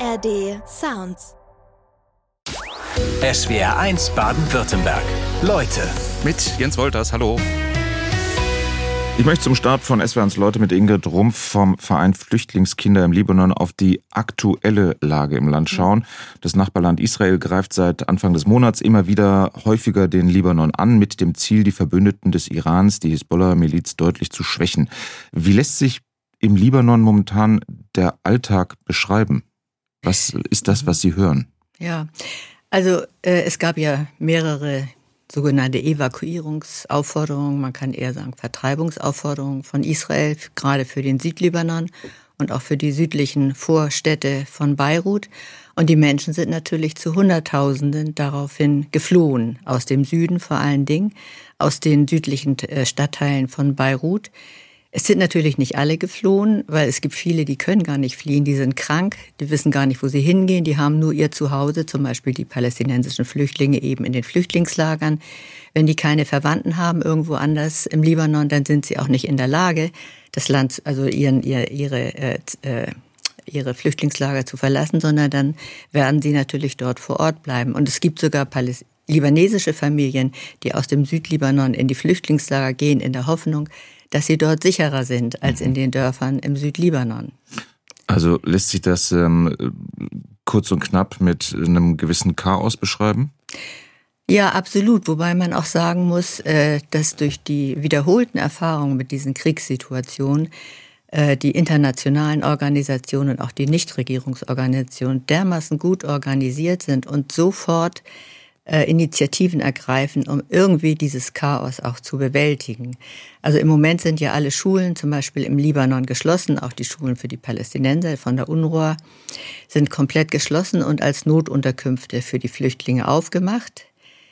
ARD Sounds. SWR1 Baden-Württemberg. Leute. Mit Jens Wolters, hallo. Ich möchte zum Start von SWR1 Leute mit Ingrid Rumpf vom Verein Flüchtlingskinder im Libanon auf die aktuelle Lage im Land schauen. Das Nachbarland Israel greift seit Anfang des Monats immer wieder häufiger den Libanon an, mit dem Ziel, die Verbündeten des Irans, die Hisbollah-Miliz, deutlich zu schwächen. Wie lässt sich im Libanon momentan der Alltag beschreiben? Was ist das, was Sie hören? Ja, also es gab ja mehrere sogenannte Evakuierungsaufforderungen, man kann eher sagen Vertreibungsaufforderungen von Israel, gerade für den Südlibanon und auch für die südlichen Vorstädte von Beirut. Und die Menschen sind natürlich zu Hunderttausenden daraufhin geflohen, aus dem Süden vor allen Dingen, aus den südlichen Stadtteilen von Beirut. Es sind natürlich nicht alle geflohen, weil es gibt viele, die können gar nicht fliehen, die sind krank, die wissen gar nicht, wo sie hingehen, die haben nur ihr Zuhause, zum Beispiel die palästinensischen Flüchtlinge eben in den Flüchtlingslagern. Wenn die keine Verwandten haben irgendwo anders im Libanon, dann sind sie auch nicht in der Lage, das Land, also ihre Flüchtlingslager zu verlassen, sondern dann werden sie natürlich dort vor Ort bleiben. Und es gibt sogar libanesische Familien, die aus dem Südlibanon in die Flüchtlingslager gehen, in der Hoffnung, dass sie dort sicherer sind als in den Dörfern im Südlibanon. Also lässt sich das kurz und knapp mit einem gewissen Chaos beschreiben? Ja, absolut. Wobei man auch sagen muss, dass durch die wiederholten Erfahrungen mit diesen Kriegssituationen die internationalen Organisationen und auch die Nichtregierungsorganisationen dermaßen gut organisiert sind und sofort Initiativen ergreifen, um irgendwie dieses Chaos auch zu bewältigen. Also im Moment sind ja alle Schulen, zum Beispiel im Libanon, geschlossen. Auch die Schulen für die Palästinenser von der UNRWA sind komplett geschlossen und als Notunterkünfte für die Flüchtlinge aufgemacht.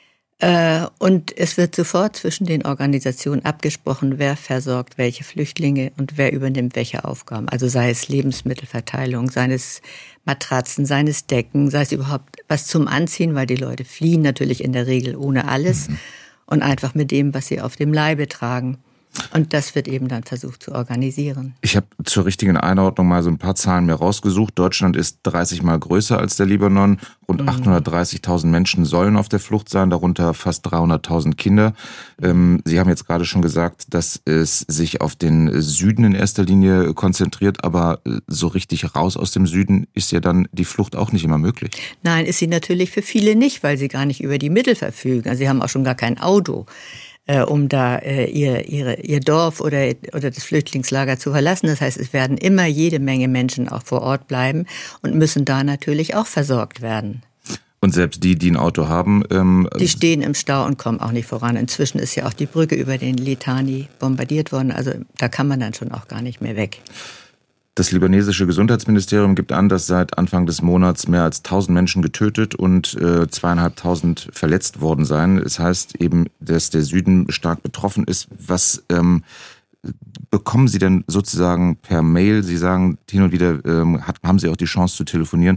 Und es wird sofort zwischen den Organisationen abgesprochen, wer versorgt welche Flüchtlinge und wer übernimmt welche Aufgaben. Also sei es Lebensmittelverteilung, sei es Matratzen, sei es Decken, sei es überhaupt was zum Anziehen, weil die Leute fliehen natürlich in der Regel ohne alles und einfach mit dem, was sie auf dem Leibe tragen. Und das wird eben dann versucht zu organisieren. Ich habe zur richtigen Einordnung mal so ein paar Zahlen mir rausgesucht. Deutschland ist 30 Mal größer als der Libanon. Rund 830.000 Menschen sollen auf der Flucht sein, darunter fast 300.000 Kinder. Sie haben jetzt gerade schon gesagt, dass es sich auf den Süden in erster Linie konzentriert, aber so richtig raus aus dem Süden ist ja dann die Flucht auch nicht immer möglich. Nein, ist sie natürlich für viele nicht, weil sie gar nicht über die Mittel verfügen. Also sie haben auch schon gar kein Auto, um da ihr Dorf oder das Flüchtlingslager zu verlassen. Das heißt, es werden immer jede Menge Menschen auch vor Ort bleiben und müssen da natürlich auch versorgt werden. Und selbst die ein Auto haben, die stehen im Stau und kommen auch nicht voran. Inzwischen ist ja auch die Brücke über den Litani bombardiert worden. Also da kann man dann schon auch gar nicht mehr weg. Das libanesische Gesundheitsministerium gibt an, dass seit Anfang des Monats mehr als 1000 Menschen getötet und 2.500 verletzt worden seien. Es heißt eben, dass der Süden stark betroffen ist. Was bekommen Sie denn sozusagen per Mail? Sie sagen, hin und wieder haben Sie auch die Chance zu telefonieren.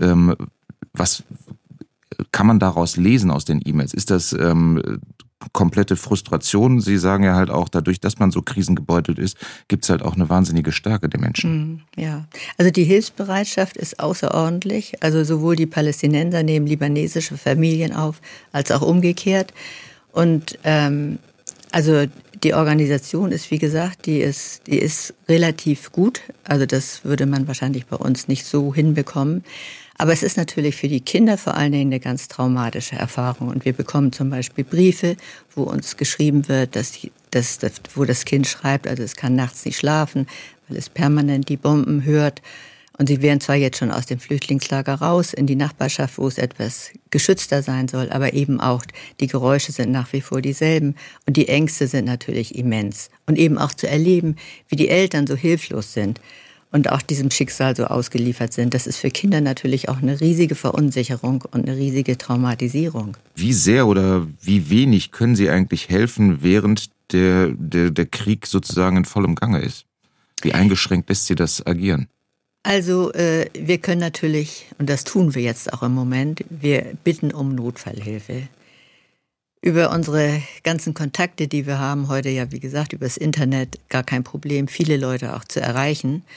Was kann man daraus lesen aus den E-Mails? Ist das komplette Frustration? Sie sagen ja halt auch, dadurch, dass man so krisengebeutelt ist, gibt es halt auch eine wahnsinnige Stärke der Menschen. Ja, also die Hilfsbereitschaft ist außerordentlich. Also sowohl die Palästinenser nehmen libanesische Familien auf, als auch umgekehrt. Und also die Organisation ist, wie gesagt, die ist relativ gut. Also das würde man wahrscheinlich bei uns nicht so hinbekommen. Aber es ist natürlich für die Kinder vor allen Dingen eine ganz traumatische Erfahrung. Und wir bekommen zum Beispiel Briefe, wo uns geschrieben wird, wo das Kind schreibt, also es kann nachts nicht schlafen, weil es permanent die Bomben hört. Und sie wären zwar jetzt schon aus dem Flüchtlingslager raus in die Nachbarschaft, wo es etwas geschützter sein soll, aber eben auch die Geräusche sind nach wie vor dieselben. Und die Ängste sind natürlich immens. Und eben auch zu erleben, wie die Eltern so hilflos sind und auch diesem Schicksal so ausgeliefert sind. Das ist für Kinder natürlich auch eine riesige Verunsicherung und eine riesige Traumatisierung. Wie sehr oder wie wenig können Sie eigentlich helfen, während der Krieg sozusagen in vollem Gange ist? Wie eingeschränkt lässt Sie das agieren? Also wir können natürlich, und das tun wir jetzt auch im Moment, wir bitten um Notfallhilfe. Über unsere ganzen Kontakte, die wir haben, heute ja wie gesagt übers Internet, gar kein Problem, viele Leute auch zu erreichen.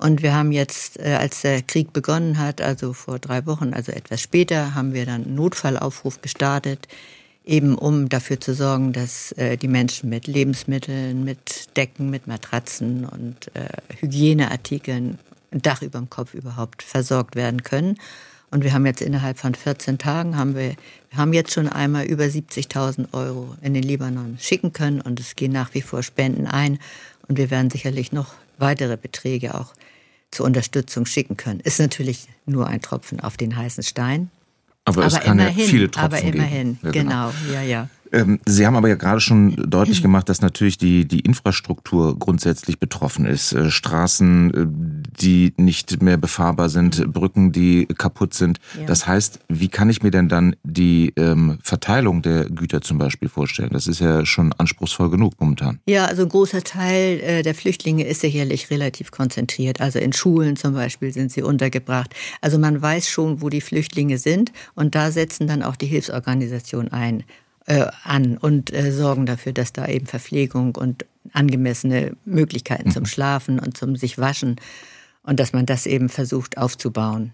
Und wir haben jetzt, als der Krieg begonnen hat, also vor 3 Wochen, also etwas später, haben wir dann einen Notfallaufruf gestartet, eben um dafür zu sorgen, dass die Menschen mit Lebensmitteln, mit Decken, mit Matratzen und Hygieneartikeln, ein Dach über dem Kopf überhaupt versorgt werden können. Und wir haben jetzt innerhalb von 14 Tagen, wir haben jetzt schon einmal über 70.000 € in den Libanon schicken können und es gehen nach wie vor Spenden ein und wir werden sicherlich noch weitere Beträge auch zur Unterstützung schicken können. Ist natürlich nur ein Tropfen auf den heißen Stein. Aber es kann immerhin, ja viele Tropfen geben. Aber immerhin, ja, genau, ja. Sie haben aber ja gerade schon deutlich gemacht, dass natürlich die Infrastruktur grundsätzlich betroffen ist. Straßen, die nicht mehr befahrbar sind, Brücken, die kaputt sind. Ja. Das heißt, wie kann ich mir denn dann die Verteilung der Güter zum Beispiel vorstellen? Das ist ja schon anspruchsvoll genug momentan. Ja, also ein großer Teil der Flüchtlinge ist sicherlich relativ konzentriert. Also in Schulen zum Beispiel sind sie untergebracht. Also man weiß schon, wo die Flüchtlinge sind und da setzen dann auch die Hilfsorganisationen an und sorgen dafür, dass da eben Verpflegung und angemessene Möglichkeiten zum Schlafen und zum sich waschen und dass man das eben versucht aufzubauen.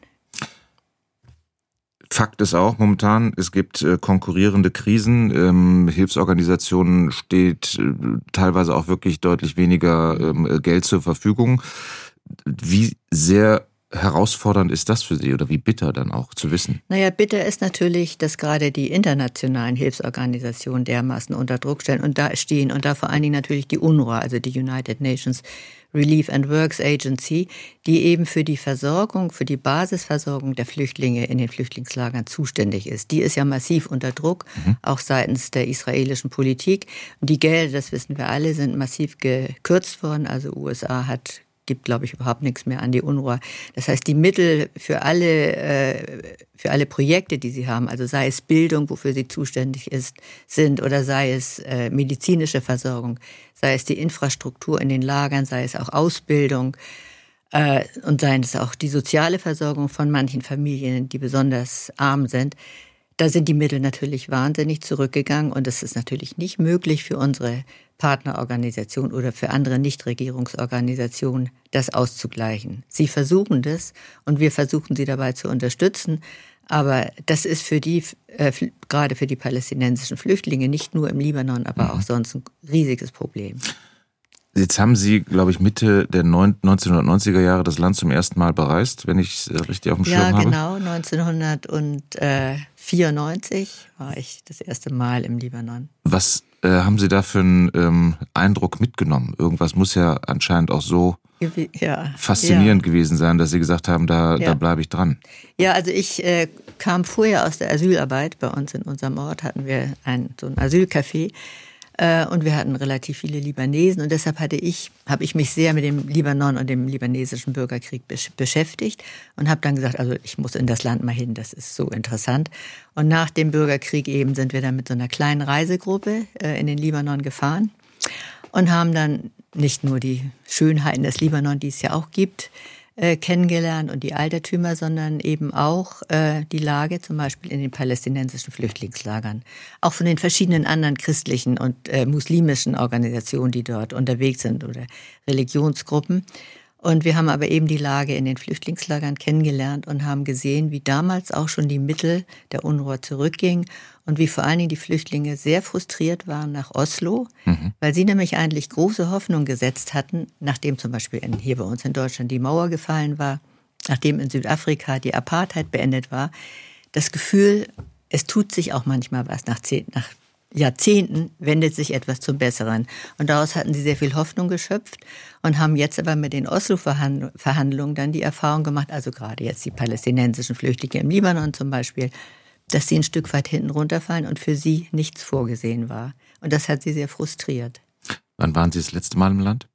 Fakt ist auch momentan, es gibt konkurrierende Krisen. Hilfsorganisationen steht teilweise auch wirklich deutlich weniger Geld zur Verfügung. Wie sehr herausfordernd ist das für Sie oder wie bitter dann auch zu wissen? Naja, bitter ist natürlich, dass gerade die internationalen Hilfsorganisationen dermaßen unter Druck stehen und da vor allen Dingen natürlich die UNRWA, also die United Nations Relief and Works Agency, die eben für die Versorgung, für die Basisversorgung der Flüchtlinge in den Flüchtlingslagern zuständig ist. Die ist ja massiv unter Druck, auch seitens der israelischen Politik. Und die Gelder, das wissen wir alle, sind massiv gekürzt worden. Also USA gibt, glaube ich, überhaupt nichts mehr an die UNRWA. Das heißt, die Mittel für alle Projekte, die sie haben, also sei es Bildung, wofür sie zuständig sind, oder sei es medizinische Versorgung, sei es die Infrastruktur in den Lagern, sei es auch Ausbildung und sei es auch die soziale Versorgung von manchen Familien, die besonders arm sind. Da sind die Mittel natürlich wahnsinnig zurückgegangen und es ist natürlich nicht möglich für unsere Partnerorganisationen oder für andere Nichtregierungsorganisationen, das auszugleichen. Sie versuchen das und wir versuchen sie dabei zu unterstützen, aber das ist für gerade für die palästinensischen Flüchtlinge, nicht nur im Libanon, aber auch sonst ein riesiges Problem. Jetzt haben Sie, glaube ich, Mitte der 1990er Jahre das Land zum ersten Mal bereist, wenn ich es richtig auf dem Schirm habe. Ja, genau. 1994 war ich das erste Mal im Libanon. Was haben Sie da für einen Eindruck mitgenommen? Irgendwas muss ja anscheinend auch so faszinierend gewesen sein, dass Sie gesagt haben, da bleibe ich dran. Ja, also ich kam vorher aus der Asylarbeit. Bei uns in unserem Ort hatten wir so ein Asylcafé. Und wir hatten relativ viele Libanesen und deshalb habe ich mich sehr mit dem Libanon und dem libanesischen Bürgerkrieg beschäftigt und habe dann gesagt, also ich muss in das Land mal hin, das ist so interessant. Und nach dem Bürgerkrieg eben sind wir dann mit so einer kleinen Reisegruppe in den Libanon gefahren und haben dann nicht nur die Schönheiten des Libanon, die es ja auch gibt, kennengelernt und die Altertümer, sondern eben auch die Lage zum Beispiel in den palästinensischen Flüchtlingslagern. Auch von den verschiedenen anderen christlichen und muslimischen Organisationen, die dort unterwegs sind oder Religionsgruppen. Und wir haben aber eben die Lage in den Flüchtlingslagern kennengelernt und haben gesehen, wie damals auch schon die Mittel der UNRWA zurückgingen und wie vor allen Dingen die Flüchtlinge sehr frustriert waren nach Oslo, weil sie nämlich eigentlich große Hoffnung gesetzt hatten, nachdem zum Beispiel hier bei uns in Deutschland die Mauer gefallen war, nachdem in Südafrika die Apartheid beendet war, das Gefühl, es tut sich auch manchmal was nach Jahrzehnten wendet sich etwas zum Besseren. Und daraus hatten sie sehr viel Hoffnung geschöpft und haben jetzt aber mit den Oslo-Verhandlungen dann die Erfahrung gemacht, also gerade jetzt die palästinensischen Flüchtlinge im Libanon zum Beispiel, dass sie ein Stück weit hinten runterfallen und für sie nichts vorgesehen war. Und das hat sie sehr frustriert. Wann waren Sie das letzte Mal im Land?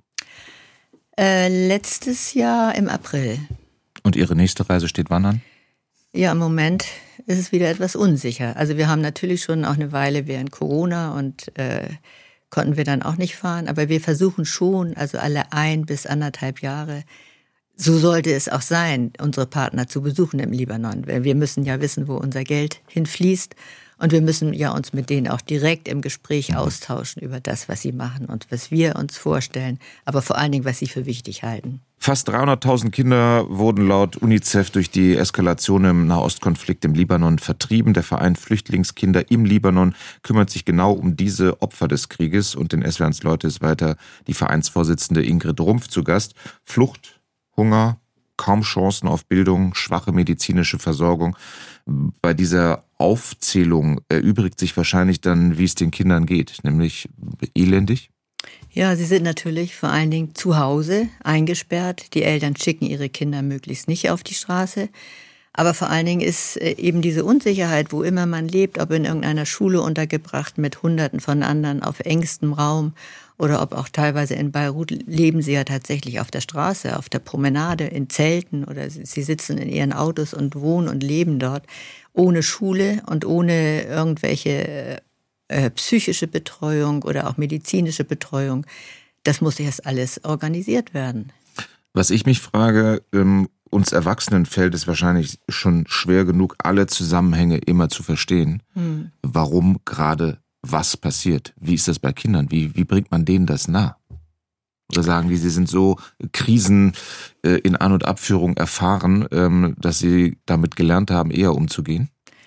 Letztes Jahr im April. Und Ihre nächste Reise steht wann an? Ja, im Moment ist es wieder etwas unsicher. Also wir haben natürlich schon auch eine Weile während Corona und konnten wir dann auch nicht fahren. Aber wir versuchen schon, also alle 1 bis 1,5 Jahre, so sollte es auch sein, unsere Partner zu besuchen im Libanon. Wir müssen ja wissen, wo unser Geld hinfließt. Und wir müssen ja uns mit denen auch direkt im Gespräch austauschen über das, was sie machen und was wir uns vorstellen, aber vor allen Dingen, was sie für wichtig halten. Fast 300.000 Kinder wurden laut UNICEF durch die Eskalation im Nahostkonflikt im Libanon vertrieben. Der Verein Flüchtlingskinder im Libanon kümmert sich genau um diese Opfer des Krieges. Und in SWR1 Leute ist weiter die Vereinsvorsitzende Ingrid Rumpf zu Gast. Flucht, Hunger, kaum Chancen auf Bildung, schwache medizinische Versorgung. Bei dieser Aufzählung erübrigt sich wahrscheinlich dann, wie es den Kindern geht, nämlich elendig. Ja, sie sind natürlich vor allen Dingen zu Hause eingesperrt. Die Eltern schicken ihre Kinder möglichst nicht auf die Straße. Aber vor allen Dingen ist eben diese Unsicherheit, wo immer man lebt, ob in irgendeiner Schule untergebracht mit Hunderten von anderen auf engstem Raum oder ob auch teilweise in Beirut, leben sie ja tatsächlich auf der Straße, auf der Promenade, in Zelten oder sie sitzen in ihren Autos und wohnen und leben dort ohne Schule und ohne irgendwelche psychische Betreuung oder auch medizinische Betreuung. Das muss erst alles organisiert werden. Was ich mich frage, uns Erwachsenen fällt es wahrscheinlich schon schwer genug, alle Zusammenhänge immer zu verstehen. Warum gerade was passiert? Wie ist das bei Kindern? Wie bringt man denen das nah? Oder sagen die, sie sind so Krisen in An- und Abführung erfahren, dass sie damit gelernt haben, eher umzugehen?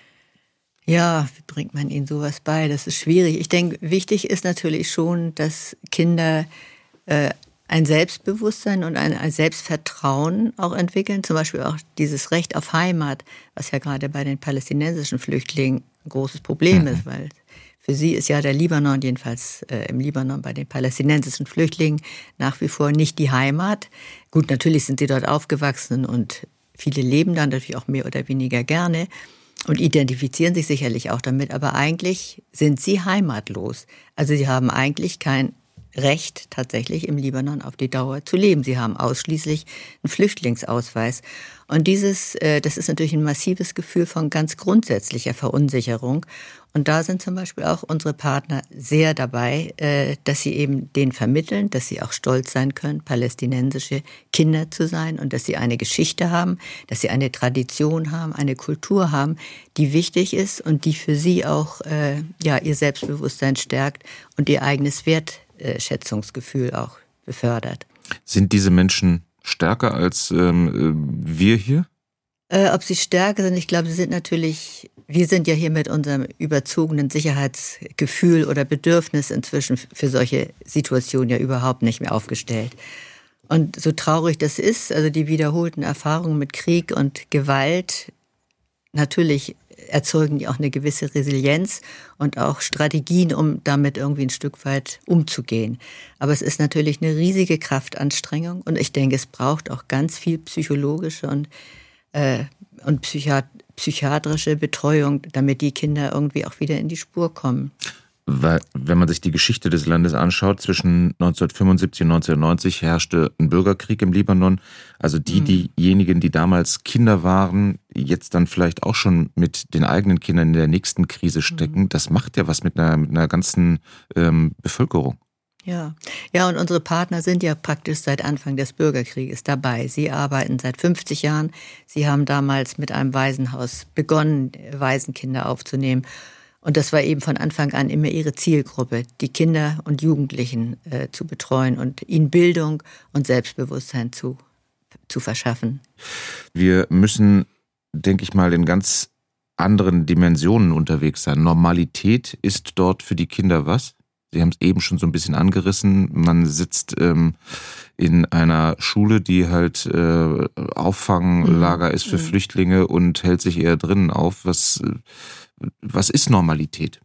Ja, wie bringt man ihnen sowas bei? Das ist schwierig. Ich denke, wichtig ist natürlich schon, dass Kinder ein Selbstbewusstsein und ein Selbstvertrauen auch entwickeln. Zum Beispiel auch dieses Recht auf Heimat, was ja gerade bei den palästinensischen Flüchtlingen ein großes Problem ist, weil für sie ist ja der Libanon, jedenfalls im Libanon bei den palästinensischen Flüchtlingen, nach wie vor nicht die Heimat. Gut, natürlich sind sie dort aufgewachsen und viele leben dann natürlich auch mehr oder weniger gerne und identifizieren sich sicherlich auch damit, aber eigentlich sind sie heimatlos. Also sie haben eigentlich kein Recht, tatsächlich im Libanon auf die Dauer zu leben. Sie haben ausschließlich einen Flüchtlingsausweis. Und das ist natürlich ein massives Gefühl von ganz grundsätzlicher Verunsicherung. Und da sind zum Beispiel auch unsere Partner sehr dabei, dass sie eben denen vermitteln, dass sie auch stolz sein können, palästinensische Kinder zu sein und dass sie eine Geschichte haben, dass sie eine Tradition haben, eine Kultur haben, die wichtig ist und die für sie auch ihr Selbstbewusstsein stärkt und ihr eigenes Wertschätzungsgefühl auch befördert. Sind diese Menschen stärker als wir hier? Ob sie stärker sind, ich glaube, wir sind ja hier mit unserem überzogenen Sicherheitsgefühl oder Bedürfnis inzwischen für solche Situationen ja überhaupt nicht mehr aufgestellt. Und so traurig das ist, also die wiederholten Erfahrungen mit Krieg und Gewalt, natürlich erzeugen die auch eine gewisse Resilienz und auch Strategien, um damit irgendwie ein Stück weit umzugehen. Aber es ist natürlich eine riesige Kraftanstrengung und ich denke, es braucht auch ganz viel psychologische und psychiatrische Betreuung, damit die Kinder irgendwie auch wieder in die Spur kommen. Weil, wenn man sich die Geschichte des Landes anschaut, zwischen 1975 und 1990 herrschte ein Bürgerkrieg im Libanon. Also diejenigen, die damals Kinder waren, jetzt dann vielleicht auch schon mit den eigenen Kindern in der nächsten Krise stecken. Das macht ja was mit einer ganzen Bevölkerung. Ja, und unsere Partner sind ja praktisch seit Anfang des Bürgerkrieges dabei. Sie arbeiten seit 50 Jahren. Sie haben damals mit einem Waisenhaus begonnen, Waisenkinder aufzunehmen. Und das war eben von Anfang an immer ihre Zielgruppe, die Kinder und Jugendlichen zu betreuen und ihnen Bildung und Selbstbewusstsein zu verschaffen. Wir müssen, denke ich mal, in ganz anderen Dimensionen unterwegs sein. Normalität ist dort für die Kinder was? Sie haben es eben schon so ein bisschen angerissen. Man sitzt in einer Schule, die halt Auffanglager ist für Flüchtlinge und hält sich eher drinnen auf. Was ist Normalität?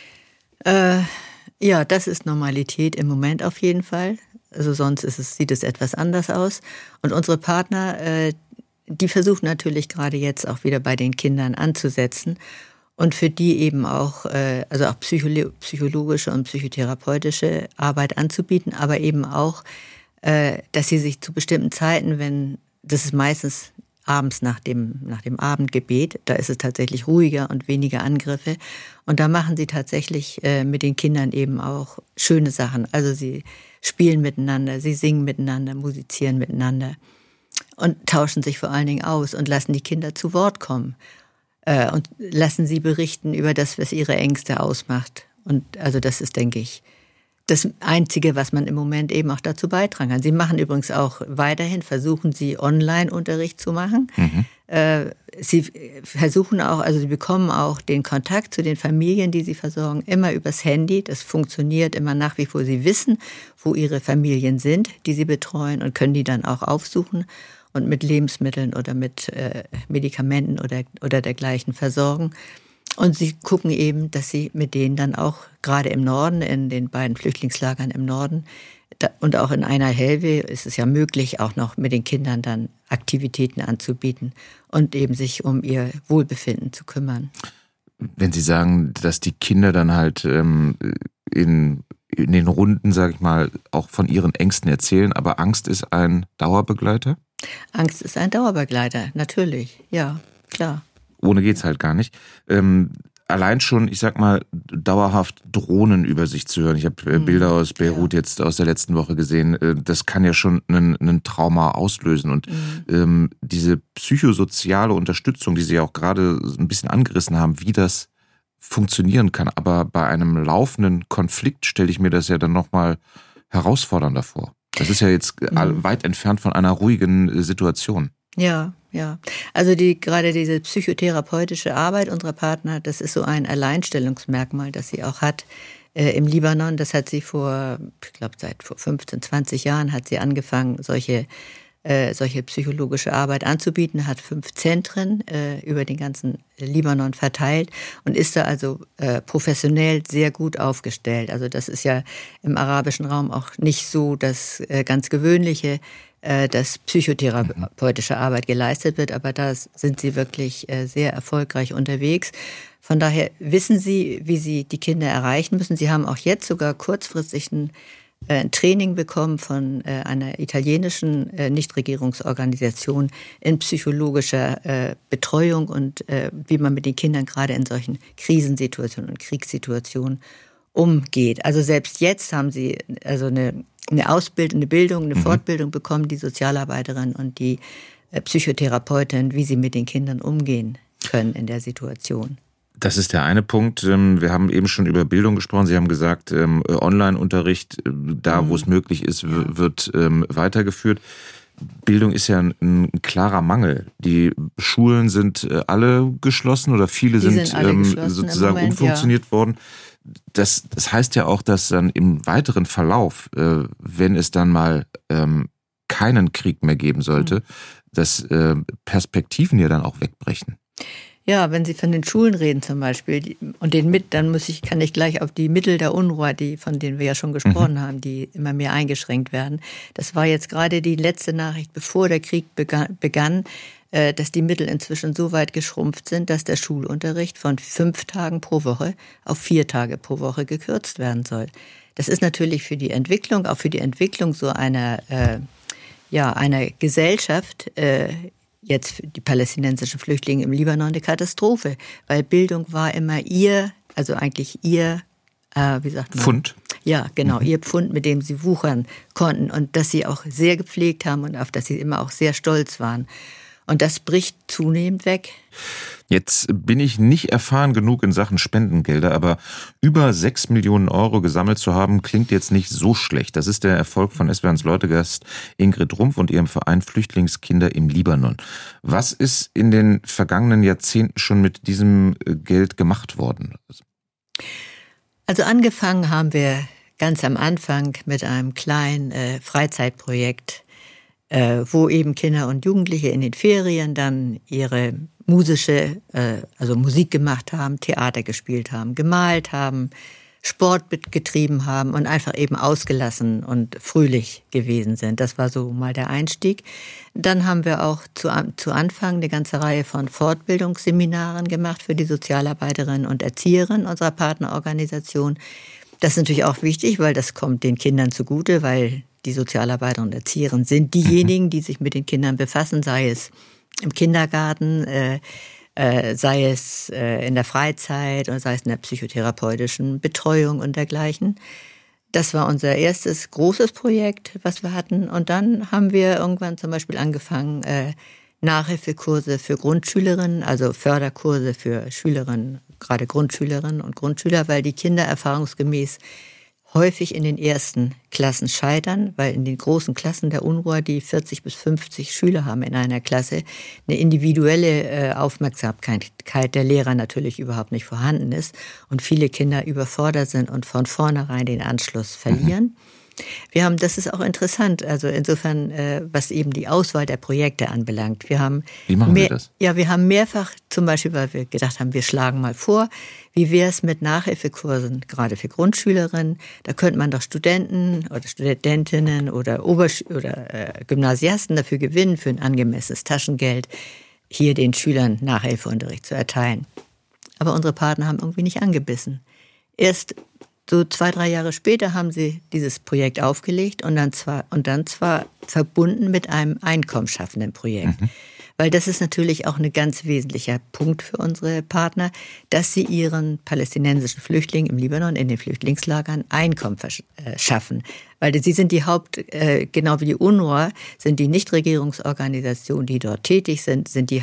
Ja, das ist Normalität im Moment auf jeden Fall. Also sonst sieht es etwas anders aus. Und unsere Partner, die versuchen natürlich gerade jetzt auch wieder bei den Kindern anzusetzen und für die eben auch, also auch psychologische und psychotherapeutische Arbeit anzubieten, aber eben auch, dass sie sich zu bestimmten Zeiten, das ist meistens abends nach dem Abendgebet, da ist es tatsächlich ruhiger und weniger Angriffe. Und da machen sie tatsächlich mit den Kindern eben auch schöne Sachen. Also sie spielen miteinander, sie singen miteinander, musizieren miteinander und tauschen sich vor allen Dingen aus und lassen die Kinder zu Wort kommen. und lassen sie berichten über das, was ihre Ängste ausmacht. Und also das ist, denke ich, das Einzige, was man im Moment eben auch dazu beitragen kann. Sie machen übrigens auch weiterhin, versuchen sie Online-Unterricht zu machen. Sie versuchen auch, also sie bekommen auch den Kontakt zu den Familien, die sie versorgen, immer übers Handy. Das funktioniert immer nach wie vor. Sie wissen, wo ihre Familien sind, die sie betreuen und können die dann auch aufsuchen und mit Lebensmitteln oder mit Medikamenten oder dergleichen versorgen. Und sie gucken eben, dass sie mit denen dann auch gerade im Norden, in den beiden Flüchtlingslagern im Norden und auch in Einarhelve ist es ja möglich, auch noch mit den Kindern dann Aktivitäten anzubieten und eben sich um ihr Wohlbefinden zu kümmern. Wenn Sie sagen, dass die Kinder dann halt in den Runden, sage ich mal, auch von ihren Ängsten erzählen, aber Angst ist ein Dauerbegleiter? Angst ist ein Dauerbegleiter, natürlich, ja, klar. Ohne geht's halt gar nicht. Allein schon, ich sag mal, dauerhaft Drohnen über sich zu hören. Ich habe Bilder aus Beirut jetzt aus der letzten Woche gesehen. Das kann ja schon einen Trauma auslösen. Und diese psychosoziale Unterstützung, die Sie ja auch gerade ein bisschen angerissen haben, wie das funktionieren kann. Aber bei einem laufenden Konflikt stelle ich mir das ja dann nochmal herausfordernder vor. Das ist ja jetzt weit entfernt von einer ruhigen Situation. Ja. Also gerade diese psychotherapeutische Arbeit unserer Partner, das ist so ein Alleinstellungsmerkmal, das sie auch hat im Libanon. Das hat sie seit vor 15, 20 Jahren hat sie angefangen, solche psychologische Arbeit anzubieten, hat 5 Zentren über den ganzen Libanon verteilt und ist da also professionell sehr gut aufgestellt. Also das ist ja im arabischen Raum auch nicht so das ganz Gewöhnliche, dass psychotherapeutische Arbeit geleistet wird, aber da sind sie wirklich sehr erfolgreich unterwegs. Von daher wissen sie, wie sie die Kinder erreichen müssen. Sie haben auch jetzt sogar kurzfristig ein Training bekommen von einer italienischen Nichtregierungsorganisation in psychologischer Betreuung und wie man mit den Kindern gerade in solchen Krisensituationen und Kriegssituationen umgeht. Also selbst jetzt haben sie also eine Bildung, eine Fortbildung bekommen, die Sozialarbeiterin und die Psychotherapeutin, wie sie mit den Kindern umgehen können in der Situation. Das ist der eine Punkt. Wir haben eben schon über Bildung gesprochen. Sie haben gesagt, Online-Unterricht, da wo es möglich ist, wird weitergeführt. Bildung ist ja ein klarer Mangel. Die Schulen sind alle geschlossen oder viele sind sozusagen umfunktioniert worden. Das heißt ja auch, dass dann im weiteren Verlauf, wenn es dann mal keinen Krieg mehr geben sollte, dass Perspektiven ja dann auch wegbrechen. Ja, wenn Sie von den Schulen reden zum Beispiel und dann kann ich gleich auf die Mittel der UNRWA, von denen wir ja schon gesprochen haben, die immer mehr eingeschränkt werden. Das war jetzt gerade die letzte Nachricht, bevor der Krieg begann, dass die Mittel inzwischen so weit geschrumpft sind, dass der Schulunterricht von 5 Tagen pro Woche auf 4 Tage pro Woche gekürzt werden soll. Das ist natürlich für die Entwicklung, auch für die Entwicklung so einer Gesellschaft, jetzt für die palästinensischen Flüchtlinge im Libanon eine Katastrophe, weil Bildung war immer ihr Pfund. Ja, genau, ihr Pfund, mit dem sie wuchern konnten und das sie auch sehr gepflegt haben und auf das sie immer auch sehr stolz waren. Und das bricht zunehmend weg. Jetzt bin ich nicht erfahren genug in Sachen Spendengelder, aber über 6 Millionen Euro gesammelt zu haben, klingt jetzt nicht so schlecht. Das ist der Erfolg von SWRs Leutegast Ingrid Rumpf und ihrem Verein Flüchtlingskinder im Libanon. Was ist in den vergangenen Jahrzehnten schon mit diesem Geld gemacht worden? Also angefangen haben wir ganz am Anfang mit einem kleinen Freizeitprojekt, wo eben Kinder und Jugendliche in den Ferien dann ihre Musik gemacht haben, Theater gespielt haben, gemalt haben, Sport getrieben haben und einfach eben ausgelassen und fröhlich gewesen sind. Das war so mal der Einstieg. Dann haben wir auch zu Anfang eine ganze Reihe von Fortbildungsseminaren gemacht für die Sozialarbeiterinnen und Erzieherinnen unserer Partnerorganisation. Das ist natürlich auch wichtig, weil das kommt den Kindern zugute, weil die Sozialarbeiterinnen und Erzieherinnen sind diejenigen, die sich mit den Kindern befassen, sei es im Kindergarten, sei es in der Freizeit oder sei es in der psychotherapeutischen Betreuung und dergleichen. Das war unser erstes großes Projekt, was wir hatten. Und dann haben wir irgendwann zum Beispiel angefangen, Nachhilfekurse für Grundschülerinnen, also Förderkurse für Schülerinnen, gerade Grundschülerinnen und Grundschüler, weil die Kinder erfahrungsgemäß häufig in den ersten Klassen scheitern, weil in den großen Klassen der UNRWA, die 40 bis 50 Schüler haben in einer Klasse, eine individuelle Aufmerksamkeit der Lehrer natürlich überhaupt nicht vorhanden ist und viele Kinder überfordert sind und von vornherein den Anschluss verlieren. Das ist auch interessant, also insofern, was eben die Auswahl der Projekte anbelangt. Wie machen wir das? Ja, wir haben mehrfach, zum Beispiel, weil wir gedacht haben, wir schlagen mal vor, wie wäre es mit Nachhilfekursen, gerade für Grundschülerinnen. Da könnte man doch Studenten oder Studentinnen oder Gymnasiasten dafür gewinnen, für ein angemessenes Taschengeld, hier den Schülern Nachhilfeunterricht zu erteilen. Aber unsere Partner haben irgendwie nicht angebissen. Erst so 2-3 Jahre später haben sie dieses Projekt aufgelegt und dann zwar verbunden mit einem einkommensschaffenden Projekt. Weil das ist natürlich auch ein ganz wesentlicher Punkt für unsere Partner, dass sie ihren palästinensischen Flüchtlingen im Libanon, in den Flüchtlingslagern Einkommen schaffen. Weil sie sind genau wie die UNRWA, sind die Nichtregierungsorganisationen, die dort tätig sind die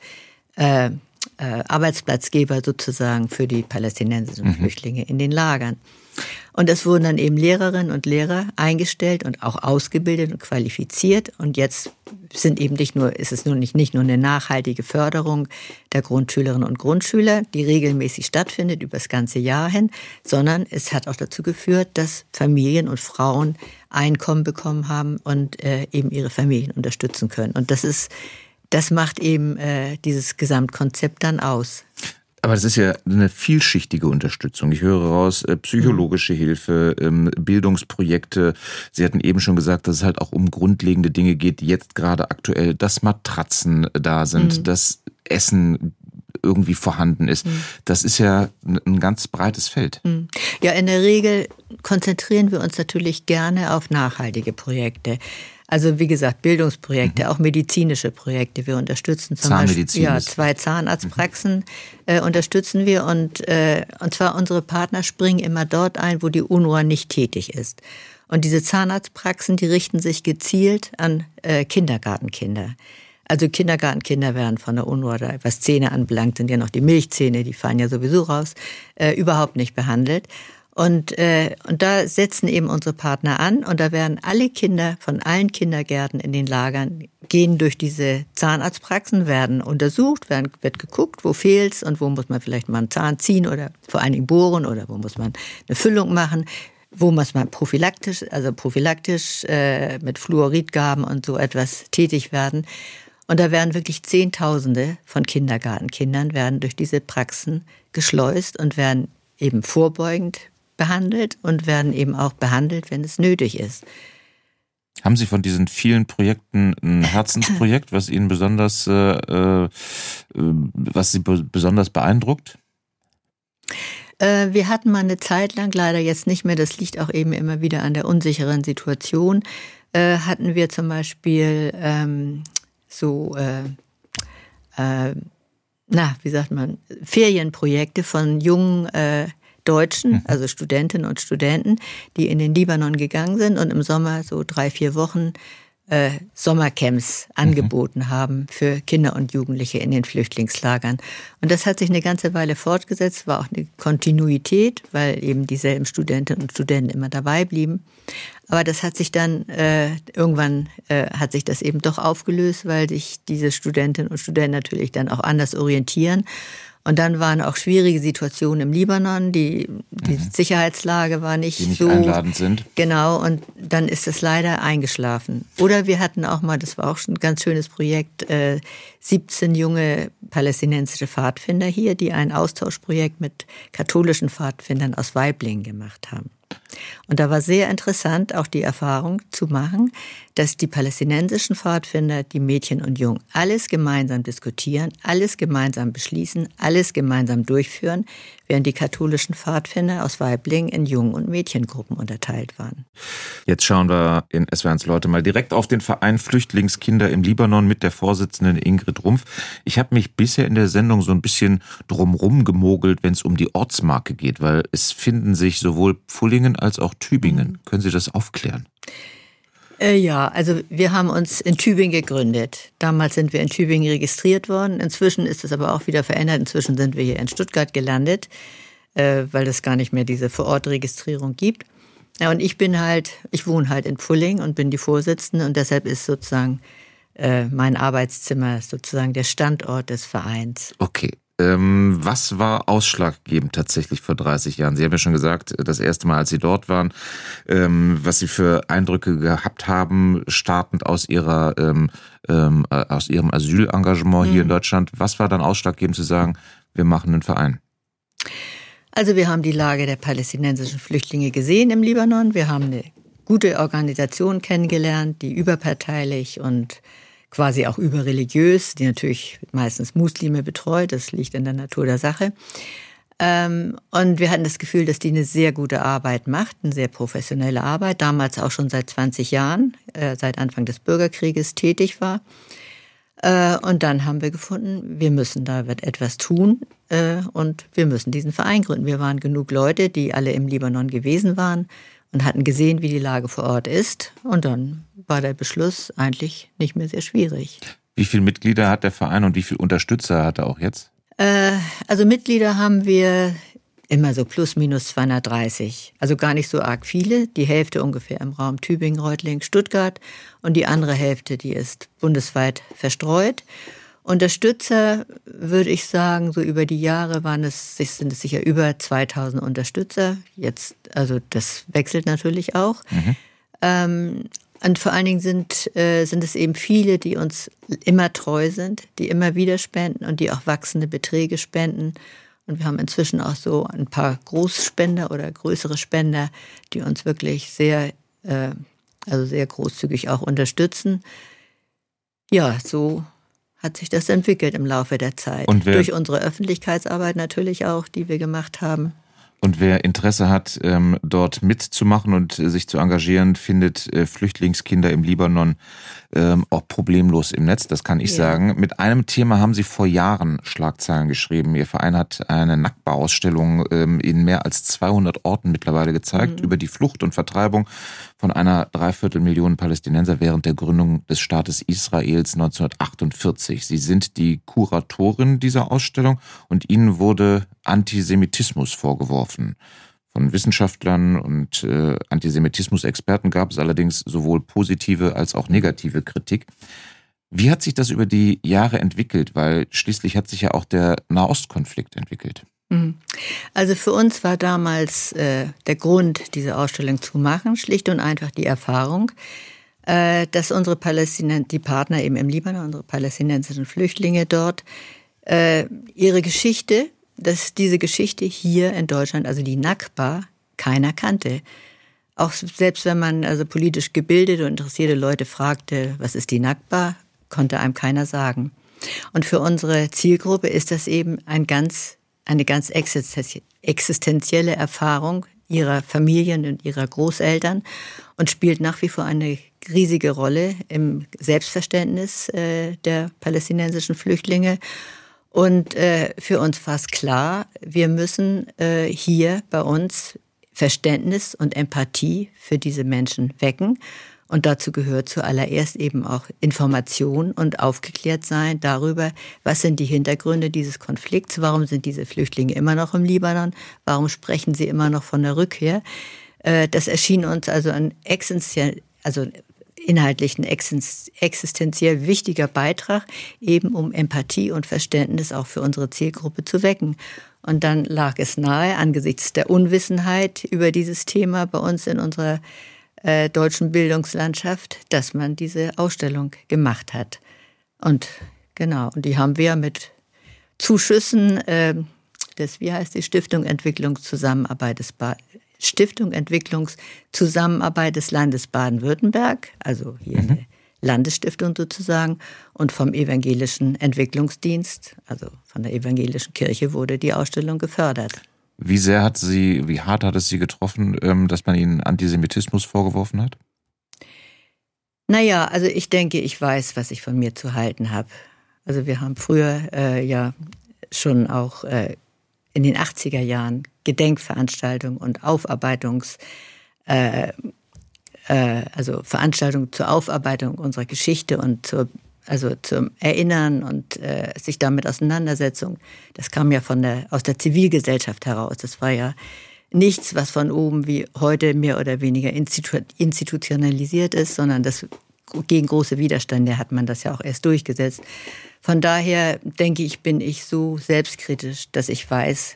Arbeitsplatzgeber sozusagen für die palästinensischen Flüchtlinge in den Lagern. Und es wurden dann eben Lehrerinnen und Lehrer eingestellt und auch ausgebildet und qualifiziert. Und jetzt ist es nicht nur eine nachhaltige Förderung der Grundschülerinnen und Grundschüler, die regelmäßig stattfindet über das ganze Jahr hin, sondern es hat auch dazu geführt, dass Familien und Frauen Einkommen bekommen haben und eben ihre Familien unterstützen können. Und das macht eben dieses Gesamtkonzept dann aus. Aber das ist ja eine vielschichtige Unterstützung. Ich höre raus, psychologische Hilfe, Bildungsprojekte. Sie hatten eben schon gesagt, dass es halt auch um grundlegende Dinge geht, jetzt gerade aktuell, dass Matratzen da sind, dass Essen irgendwie vorhanden ist. Das ist ja ein ganz breites Feld. Ja, in der Regel konzentrieren wir uns natürlich gerne auf nachhaltige Projekte. Also wie gesagt, Bildungsprojekte, auch medizinische Projekte. Wir unterstützen zum Beispiel 2 Zahnarztpraxen unterstützen wir und zwar unsere Partner springen immer dort ein, wo die UNRWA nicht tätig ist. Und diese Zahnarztpraxen, die richten sich gezielt an Kindergartenkinder. Also Kindergartenkinder werden von der UNRWA, was Zähne anbelangt, sind ja noch die Milchzähne, die fallen ja sowieso raus, überhaupt nicht behandelt. Und da setzen eben unsere Partner an und da werden alle Kinder von allen Kindergärten in den Lagern, gehen durch diese Zahnarztpraxen, werden untersucht, wird geguckt, wo fehlt's und wo muss man vielleicht mal einen Zahn ziehen oder vor allen Dingen bohren oder wo muss man eine Füllung machen, wo muss man prophylaktisch mit Fluoridgaben und so etwas tätig werden. Und da werden wirklich Zehntausende von Kindergartenkindern werden durch diese Praxen geschleust und werden eben vorbeugend behandelt und werden eben auch behandelt, wenn es nötig ist. Haben Sie von diesen vielen Projekten ein Herzensprojekt, was Ihnen besonders beeindruckt? Wir hatten mal eine Zeit lang, leider jetzt nicht mehr, das liegt auch eben immer wieder an der unsicheren Situation, hatten wir zum Beispiel Ferienprojekte von jungen Deutschen, also Studentinnen und Studenten, die in den Libanon gegangen sind und im Sommer so 3-4 Wochen Sommercamps angeboten haben für Kinder und Jugendliche in den Flüchtlingslagern. Und das hat sich eine ganze Weile fortgesetzt, war auch eine Kontinuität, weil eben dieselben Studentinnen und Studenten immer dabei blieben. Aber das hat sich dann, irgendwann hat sich das eben doch aufgelöst, weil sich diese Studentinnen und Studenten natürlich dann auch anders orientieren. Und dann waren auch schwierige Situationen im Libanon, die Sicherheitslage war nicht so einladend sind. Genau, und dann ist es leider eingeschlafen. Oder wir hatten auch mal, das war auch schon ein ganz schönes Projekt, 17 junge palästinensische Pfadfinder hier, die ein Austauschprojekt mit katholischen Pfadfindern aus Waiblingen gemacht haben. Und da war sehr interessant, auch die Erfahrung zu machen, dass die palästinensischen Pfadfinder, die Mädchen und Jungen, alles gemeinsam diskutieren, alles gemeinsam beschließen, alles gemeinsam durchführen, während die katholischen Pfadfinder aus Waiblingen in Jungen- und Mädchengruppen unterteilt waren. Jetzt schauen wir in SWR1 Leute mal direkt auf den Verein Flüchtlingskinder im Libanon mit der Vorsitzenden Ingrid Rumpf. Ich habe mich bisher in der Sendung so ein bisschen drumrum gemogelt, wenn es um die Ortsmarke geht, weil es finden sich sowohl Pfullingen als auch Tübingen. Können Sie das aufklären? Ja, also wir haben uns in Tübingen gegründet. Damals sind wir in Tübingen registriert worden. Inzwischen ist es aber auch wieder verändert. Inzwischen sind wir hier in Stuttgart gelandet, weil es gar nicht mehr diese Vorortregistrierung gibt. Ja, und ich wohne halt in Pfulling und bin die Vorsitzende und deshalb ist sozusagen mein Arbeitszimmer sozusagen der Standort des Vereins. Okay. Was war ausschlaggebend tatsächlich vor 30 Jahren? Sie haben ja schon gesagt, das erste Mal, als Sie dort waren, was Sie für Eindrücke gehabt haben, startend aus Ihrem Asylengagement hier in Deutschland. Was war dann ausschlaggebend zu sagen, wir machen einen Verein? Also wir haben die Lage der palästinensischen Flüchtlinge gesehen im Libanon. Wir haben eine gute Organisation kennengelernt, die überparteilich und quasi auch überreligiös, die natürlich meistens Muslime betreut, das liegt in der Natur der Sache. Und wir hatten das Gefühl, dass die eine sehr gute Arbeit macht, eine sehr professionelle Arbeit, damals auch schon seit 20 Jahren, seit Anfang des Bürgerkrieges tätig war. Und dann haben wir gefunden, wir müssen da etwas tun und wir müssen diesen Verein gründen. Wir waren genug Leute, die alle im Libanon gewesen waren und hatten gesehen, wie die Lage vor Ort ist. Und dann war der Beschluss eigentlich nicht mehr sehr schwierig. Wie viele Mitglieder hat der Verein und wie viele Unterstützer hat er auch jetzt? Also Mitglieder haben wir immer so plus minus 230. Also gar nicht so arg viele. Die Hälfte ungefähr im Raum Tübingen, Reutlingen, Stuttgart. Und die andere Hälfte, die ist bundesweit verstreut. Unterstützer, würde ich sagen, so über die Jahre sind es sicher über 2000 Unterstützer. Jetzt, also das wechselt natürlich auch. Und vor allen Dingen sind es eben viele, die uns immer treu sind, die immer wieder spenden und die auch wachsende Beträge spenden. Und wir haben inzwischen auch so ein paar Großspender oder größere Spender, die uns wirklich sehr großzügig auch unterstützen. Ja, so hat sich das entwickelt im Laufe der Zeit. Und durch unsere Öffentlichkeitsarbeit natürlich auch, die wir gemacht haben. Und wer Interesse hat, dort mitzumachen und sich zu engagieren, findet Flüchtlingskinder im Libanon auch problemlos im Netz, das kann ich sagen. Mit einem Thema haben Sie vor Jahren Schlagzeilen geschrieben. Ihr Verein hat eine Nakba-Ausstellung in mehr als 200 Orten mittlerweile gezeigt, über die Flucht und Vertreibung von einer 250.000 Palästinenser während der Gründung des Staates Israels 1948. Sie sind die Kuratorin dieser Ausstellung und Ihnen wurde Antisemitismus vorgeworfen. Von Wissenschaftlern und Antisemitismus-Experten gab es allerdings sowohl positive als auch negative Kritik. Wie hat sich das über die Jahre entwickelt? Weil schließlich hat sich ja auch der Nahostkonflikt entwickelt. Also für uns war damals der Grund, diese Ausstellung zu machen, schlicht und einfach die Erfahrung, dass die Partner eben im Libanon, unsere palästinensischen Flüchtlinge dort, ihre Geschichte, dass diese Geschichte hier in Deutschland, also die Nakba, keiner kannte. Auch selbst wenn man also politisch gebildete und interessierte Leute fragte, was ist die Nakba, konnte einem keiner sagen. Und für unsere Zielgruppe ist das eben eine ganz existenzielle Erfahrung ihrer Familien und ihrer Großeltern und spielt nach wie vor eine riesige Rolle im Selbstverständnis der palästinensischen Flüchtlinge. Und für uns war es klar, wir müssen hier bei uns Verständnis und Empathie für diese Menschen wecken. Und dazu gehört zuallererst eben auch Information und aufgeklärt sein darüber, was sind die Hintergründe dieses Konflikts, warum sind diese Flüchtlinge immer noch im Libanon, warum sprechen sie immer noch von der Rückkehr. Das erschien uns also inhaltlich ein existenziell wichtiger Beitrag, eben um Empathie und Verständnis auch für unsere Zielgruppe zu wecken. Und dann lag es nahe, angesichts der Unwissenheit über dieses Thema bei uns in unserer deutschen Bildungslandschaft, dass man diese Ausstellung gemacht hat. Und genau, und die haben wir mit Zuschüssen die Stiftung Entwicklungszusammenarbeit des Landes Baden-Württemberg, also hier eine Landesstiftung sozusagen, und vom Evangelischen Entwicklungsdienst, also von der Evangelischen Kirche, wurde die Ausstellung gefördert. Wie hart hat es Sie getroffen, dass man Ihnen Antisemitismus vorgeworfen hat? Naja, also ich denke, ich weiß, was ich von mir zu halten habe. Also wir haben früher schon auch in den 80er Jahren Gedenkveranstaltungen und also Veranstaltungen zur Aufarbeitung unserer Geschichte und zum Erinnern und sich damit Auseinandersetzung. Das kam ja aus der Zivilgesellschaft heraus. Das war ja nichts, was von oben wie heute mehr oder weniger institutionalisiert ist, sondern das gegen große Widerstände hat man das ja auch erst durchgesetzt. Von daher denke ich, bin ich so selbstkritisch, dass ich weiß,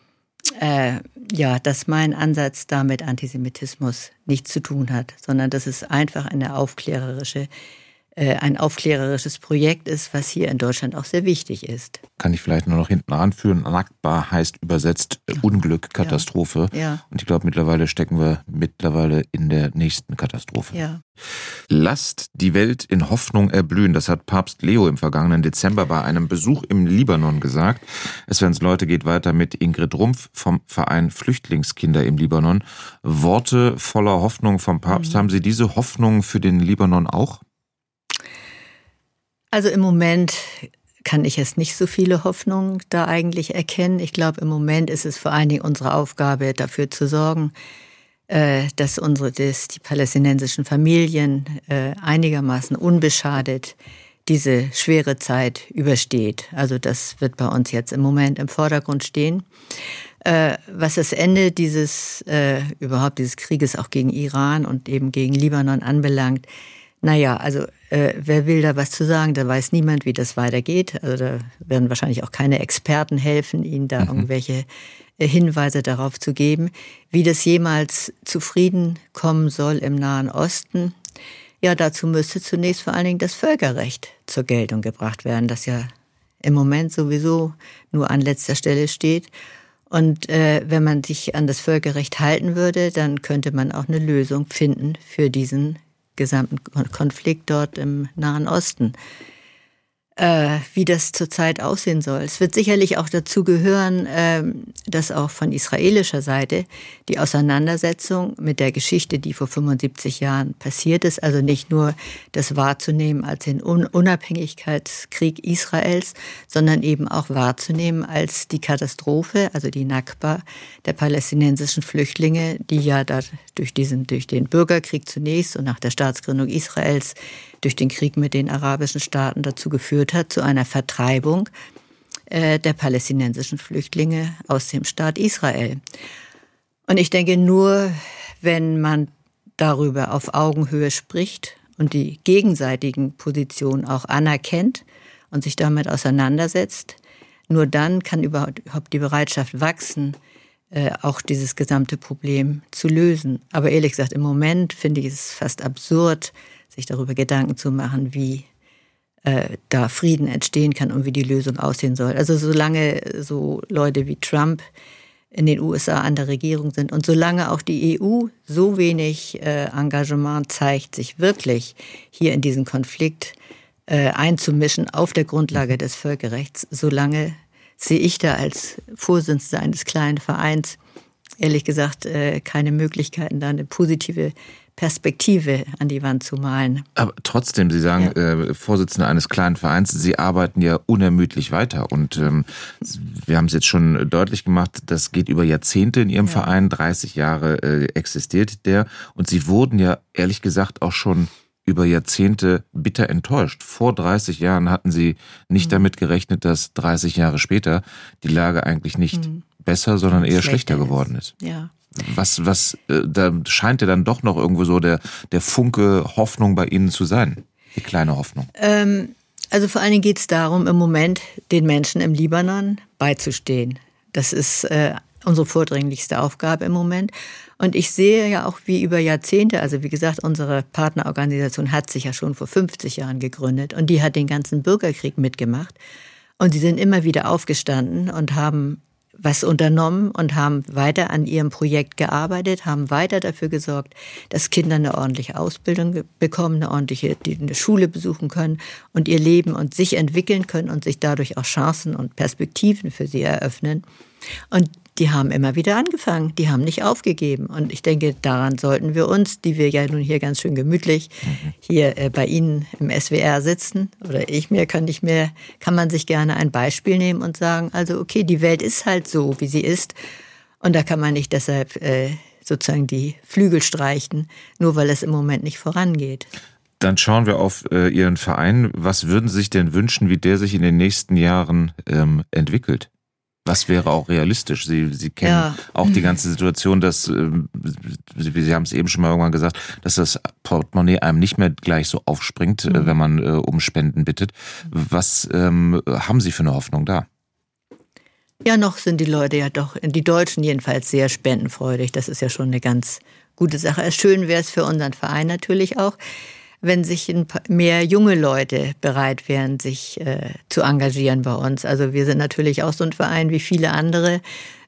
dass mein Ansatz da mit Antisemitismus nichts zu tun hat, sondern dass es einfach ein aufklärerisches Projekt ist, was hier in Deutschland auch sehr wichtig ist. Kann ich vielleicht nur noch hinten anführen. Nakba heißt übersetzt Unglück, Katastrophe. Ja. Und ich glaube, mittlerweile stecken wir in der nächsten Katastrophe. Ja. Lasst die Welt in Hoffnung erblühen. Das hat Papst Leo im vergangenen Dezember bei einem Besuch im Libanon gesagt. Es, wenn es Leute geht, weiter mit Ingrid Rumpf vom Verein Flüchtlingskinder im Libanon. Worte voller Hoffnung vom Papst. Haben Sie diese Hoffnung für den Libanon auch? Also im Moment kann ich jetzt nicht so viele Hoffnungen da eigentlich erkennen. Ich glaube, im Moment ist es vor allen Dingen unsere Aufgabe, dafür zu sorgen, dass die palästinensischen Familien einigermaßen unbeschadet diese schwere Zeit übersteht. Also das wird bei uns jetzt im Moment im Vordergrund stehen. Was das Ende dieses Krieges auch gegen Iran und eben gegen Libanon anbelangt, wer will da was zu sagen? Da weiß niemand, wie das weitergeht. Also da werden wahrscheinlich auch keine Experten helfen, Ihnen da irgendwelche Hinweise darauf zu geben. Wie das jemals zu Frieden kommen soll im Nahen Osten, ja, dazu müsste zunächst vor allen Dingen das Völkerrecht zur Geltung gebracht werden, das ja im Moment sowieso nur an letzter Stelle steht. Und wenn man sich an das Völkerrecht halten würde, dann könnte man auch eine Lösung finden für diesen gesamten Konflikt dort im Nahen Osten. Wie das zurzeit aussehen soll. Es wird sicherlich auch dazu gehören, dass auch von israelischer Seite die Auseinandersetzung mit der Geschichte, die vor 75 Jahren passiert ist, also nicht nur das wahrzunehmen als den Unabhängigkeitskrieg Israels, sondern eben auch wahrzunehmen als die Katastrophe, also die Nakba der palästinensischen Flüchtlinge, die ja da durch den Bürgerkrieg zunächst und nach der Staatsgründung Israels durch den Krieg mit den arabischen Staaten dazu geführt hat, zu einer Vertreibung der palästinensischen Flüchtlinge aus dem Staat Israel. Und ich denke, nur wenn man darüber auf Augenhöhe spricht und die gegenseitigen Positionen auch anerkennt und sich damit auseinandersetzt, nur dann kann überhaupt die Bereitschaft wachsen, auch dieses gesamte Problem zu lösen. Aber ehrlich gesagt, im Moment finde ich es fast absurd, sich darüber Gedanken zu machen, wie da Frieden entstehen kann und wie die Lösung aussehen soll. Also solange so Leute wie Trump in den USA an der Regierung sind und solange auch die EU so wenig Engagement zeigt, sich wirklich hier in diesen Konflikt einzumischen auf der Grundlage des Völkerrechts, solange sehe ich da als Vorsitzende eines kleinen Vereins ehrlich gesagt keine Möglichkeiten, da eine positive Perspektive an die Wand zu malen. Aber trotzdem, Sie sagen, Vorsitzende eines kleinen Vereins, Sie arbeiten ja unermüdlich weiter. Und wir haben es jetzt schon deutlich gemacht, das geht über Jahrzehnte in Ihrem Verein, 30 Jahre existiert der. Und Sie wurden ja ehrlich gesagt auch schon über Jahrzehnte bitter enttäuscht. Vor 30 Jahren hatten Sie nicht damit gerechnet, dass 30 Jahre später die Lage eigentlich nicht besser, sondern eher schlechter geworden ist. Ja. Da scheint ja dann doch noch irgendwo so der Funke Hoffnung bei Ihnen zu sein. Die kleine Hoffnung. Also vor allen Dingen geht es darum, im Moment den Menschen im Libanon beizustehen. Das ist unsere vordringlichste Aufgabe im Moment. Und ich sehe ja auch, wie über Jahrzehnte, also wie gesagt, unsere Partnerorganisation hat sich ja schon vor 50 Jahren gegründet und die hat den ganzen Bürgerkrieg mitgemacht. Und sie sind immer wieder aufgestanden und haben was unternommen und haben weiter an ihrem Projekt gearbeitet, haben weiter dafür gesorgt, dass Kinder eine ordentliche Ausbildung bekommen, eine Schule besuchen können und ihr Leben und sich entwickeln können und sich dadurch auch Chancen und Perspektiven für sie eröffnen. Und die haben immer wieder angefangen, die haben nicht aufgegeben. Und ich denke, daran sollten wir uns, die wir ja nun hier ganz schön gemütlich hier bei Ihnen im SWR sitzen, oder kann man sich gerne ein Beispiel nehmen und sagen, also okay, die Welt ist halt so, wie sie ist. Und da kann man nicht deshalb sozusagen die Flügel streichen, nur weil es im Moment nicht vorangeht. Dann schauen wir auf Ihren Verein. Was würden Sie sich denn wünschen, wie der sich in den nächsten Jahren entwickelt? Was wäre auch realistisch? Sie kennen auch die ganze Situation, dass, Sie haben es eben schon mal irgendwann gesagt, dass das Portemonnaie einem nicht mehr gleich so aufspringt, wenn man um Spenden bittet. Was haben Sie für eine Hoffnung da? Ja, noch sind die Leute ja doch, die Deutschen jedenfalls, sehr spendenfreudig. Das ist ja schon eine ganz gute Sache. Schön wäre es für unseren Verein natürlich auch, wenn sich mehr junge Leute bereit wären, sich zu engagieren bei uns. Also wir sind natürlich auch so ein Verein wie viele andere,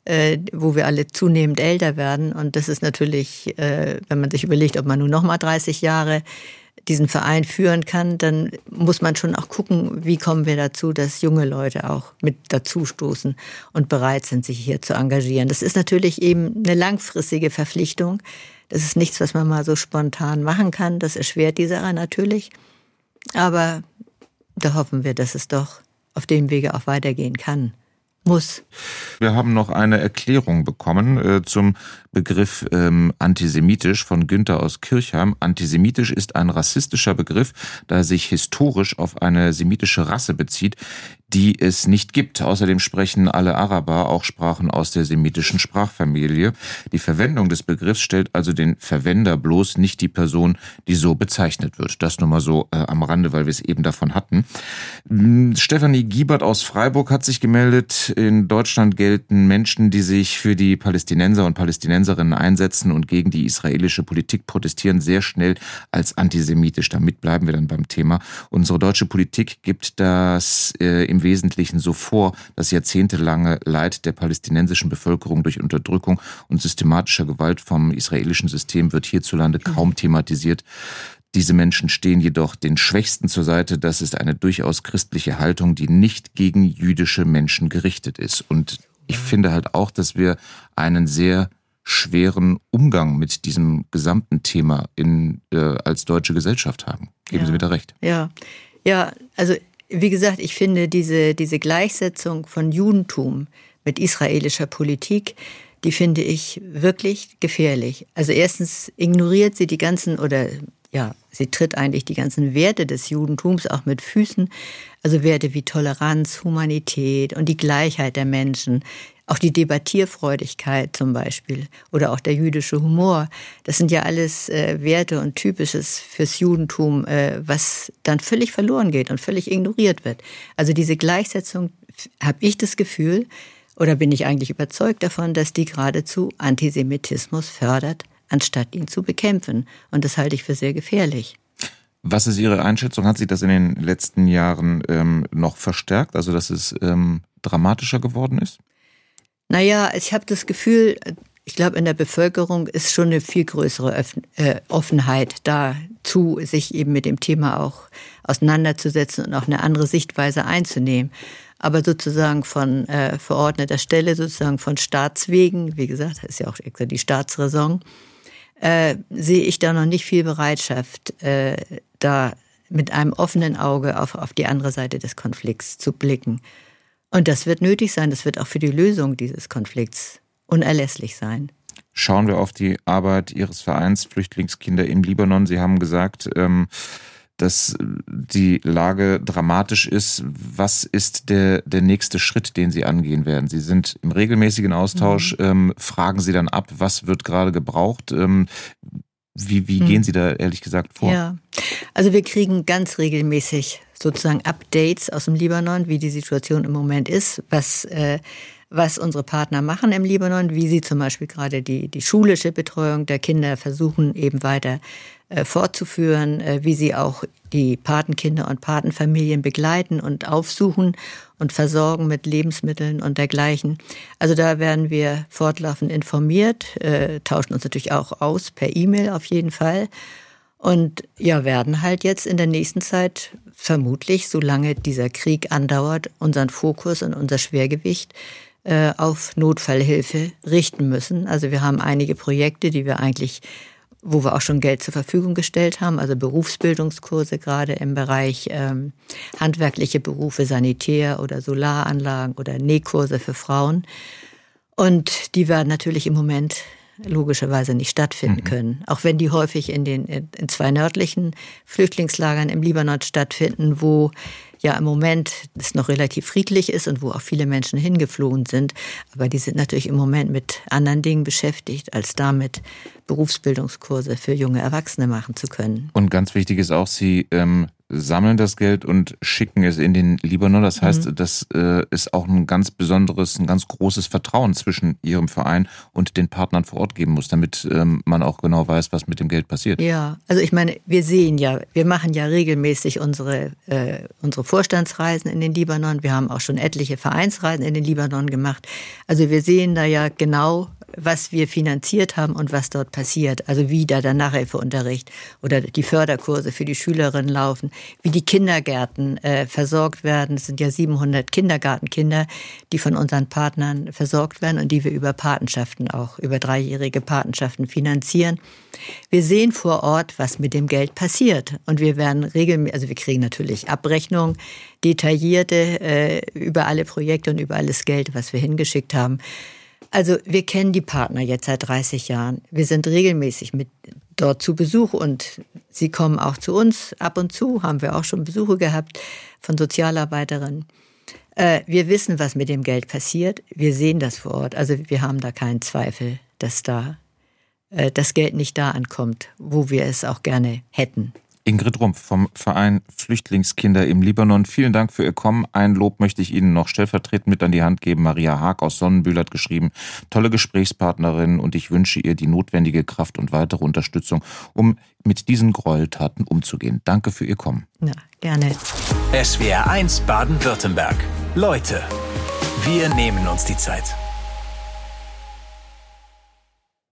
wo wir alle zunehmend älter werden. Und das ist natürlich, wenn man sich überlegt, ob man nun noch mal 30 Jahre diesen Verein führen kann, dann muss man schon auch gucken, wie kommen wir dazu, dass junge Leute auch mit dazu stoßen und bereit sind, sich hier zu engagieren. Das ist natürlich eben eine langfristige Verpflichtung. Das ist nichts, was man mal so spontan machen kann. Das erschwert die Sache natürlich. Aber da hoffen wir, dass es doch auf dem Wege auch weitergehen kann. Muss. Wir haben noch eine Erklärung bekommen zum Begriff antisemitisch von Günther aus Kirchheim. Antisemitisch ist ein rassistischer Begriff, da er sich historisch auf eine semitische Rasse bezieht, die es nicht gibt. Außerdem sprechen alle Araber auch Sprachen aus der semitischen Sprachfamilie. Die Verwendung des Begriffs stellt also den Verwender bloß, nicht die Person, die so bezeichnet wird. Das nur mal so am Rande, weil wir es eben davon hatten. Stefanie Giebert aus Freiburg hat sich gemeldet. In Deutschland gelten Menschen, die sich für die Palästinenser und Palästinenserinnen einsetzen und gegen die israelische Politik protestieren, sehr schnell als antisemitisch. Damit bleiben wir dann beim Thema. Unsere deutsche Politik gibt das im Wesentlichen so vor, das jahrzehntelange Leid der palästinensischen Bevölkerung durch Unterdrückung und systematischer Gewalt vom israelischen System wird hierzulande kaum thematisiert. Diese Menschen stehen jedoch den Schwächsten zur Seite. Das ist eine durchaus christliche Haltung, die nicht gegen jüdische Menschen gerichtet ist. Und ich finde halt auch, dass wir einen sehr schweren Umgang mit diesem gesamten Thema als deutsche Gesellschaft haben. Geben Sie mir da recht. Ja, also wie gesagt, ich finde diese Gleichsetzung von Judentum mit israelischer Politik, die finde ich wirklich gefährlich. Also erstens ignoriert sie sie tritt eigentlich die ganzen Werte des Judentums auch mit Füßen. Also Werte wie Toleranz, Humanität und die Gleichheit der Menschen. Auch die Debattierfreudigkeit zum Beispiel oder auch der jüdische Humor. Das sind ja alles Werte und Typisches fürs Judentum, was dann völlig verloren geht und völlig ignoriert wird. Also diese Gleichsetzung, habe ich das Gefühl, oder bin ich eigentlich überzeugt davon, dass die geradezu Antisemitismus fördert, anstatt ihn zu bekämpfen. Und das halte ich für sehr gefährlich. Was ist Ihre Einschätzung? Hat sich das in den letzten Jahren noch verstärkt? Also, dass es dramatischer geworden ist? Naja, ich habe das Gefühl, ich glaube, in der Bevölkerung ist schon eine viel größere Offenheit dazu, sich eben mit dem Thema auch auseinanderzusetzen und auch eine andere Sichtweise einzunehmen. Aber sozusagen von verordneter Stelle, sozusagen von Staatswegen, wie gesagt, das ist ja auch extra die Staatsräson, sehe ich da noch nicht viel Bereitschaft, da mit einem offenen Auge auf die andere Seite des Konflikts zu blicken. Und das wird nötig sein, das wird auch für die Lösung dieses Konflikts unerlässlich sein. Schauen wir auf die Arbeit Ihres Vereins Flüchtlingskinder im Libanon. Sie haben gesagt, dass die Lage dramatisch ist. Was ist der nächste Schritt, den Sie angehen werden? Sie sind im regelmäßigen Austausch. Fragen Sie dann ab, was wird gerade gebraucht? Wie gehen Sie da ehrlich gesagt vor? Ja, also wir kriegen ganz regelmäßig sozusagen Updates aus dem Libanon, wie die Situation im Moment ist, was unsere Partner machen im Libanon, wie sie zum Beispiel gerade die schulische Betreuung der Kinder versuchen eben weiter fortzuführen, wie sie auch die Patenkinder und Patenfamilien begleiten und aufsuchen und versorgen mit Lebensmitteln und dergleichen. Also da werden wir fortlaufend informiert, tauschen uns natürlich auch aus per E-Mail auf jeden Fall und ja, werden halt jetzt in der nächsten Zeit vermutlich, solange dieser Krieg andauert, unseren Fokus und unser Schwergewicht auf Notfallhilfe richten müssen. Also wir haben einige Projekte, wo wir auch schon Geld zur Verfügung gestellt haben, also Berufsbildungskurse gerade im Bereich handwerkliche Berufe, Sanitär oder Solaranlagen oder Nähkurse für Frauen. Und die werden natürlich im Moment logischerweise nicht stattfinden können. Auch wenn die häufig in 2 nördlichen Flüchtlingslagern im Libanon stattfinden, wo ja im Moment es noch relativ friedlich ist und wo auch viele Menschen hingeflohen sind. Aber die sind natürlich im Moment mit anderen Dingen beschäftigt, als damit Berufsbildungskurse für junge Erwachsene machen zu können. Und ganz wichtig ist auch, Sie sammeln das Geld und schicken es in den Libanon. Das heißt, das ist auch ein ganz besonderes, ein ganz großes Vertrauen zwischen Ihrem Verein und den Partnern vor Ort geben muss, damit man auch genau weiß, was mit dem Geld passiert. Ja, also ich meine, wir machen ja regelmäßig unsere Vorstandsreisen in den Libanon. Wir haben auch schon etliche Vereinsreisen in den Libanon gemacht. Also wir sehen da ja genau, was wir finanziert haben und was dort passiert. Also wie da der Nachhilfeunterricht oder die Förderkurse für die Schülerinnen laufen, wie die Kindergärten versorgt werden. Es sind ja 700 Kindergartenkinder, die von unseren Partnern versorgt werden und die wir über Patenschaften auch, über 3-jährige Patenschaften finanzieren. Wir sehen vor Ort, was mit dem Geld passiert. Und wir werden regelmäßig, also wir kriegen natürlich Abrechnungen, detaillierte über alle Projekte und über alles Geld, was wir hingeschickt haben. Also wir kennen die Partner jetzt seit 30 Jahren. Wir sind regelmäßig mit dort zu Besuch und sie kommen auch zu uns. Ab und zu haben wir auch schon Besuche gehabt von Sozialarbeiterinnen. Wir wissen, was mit dem Geld passiert. Wir sehen das vor Ort. Also wir haben da keinen Zweifel, dass da das Geld nicht da ankommt, wo wir es auch gerne hätten. Ingrid Rumpf vom Verein Flüchtlingskinder im Libanon. Vielen Dank für Ihr Kommen. Ein Lob möchte ich Ihnen noch stellvertretend mit an die Hand geben. Maria Haag aus Sonnenbühl hat geschrieben, tolle Gesprächspartnerin und ich wünsche ihr die notwendige Kraft und weitere Unterstützung, um mit diesen Gräueltaten umzugehen. Danke für Ihr Kommen. Ja, gerne. SWR 1 Baden-Württemberg. Leute, wir nehmen uns die Zeit.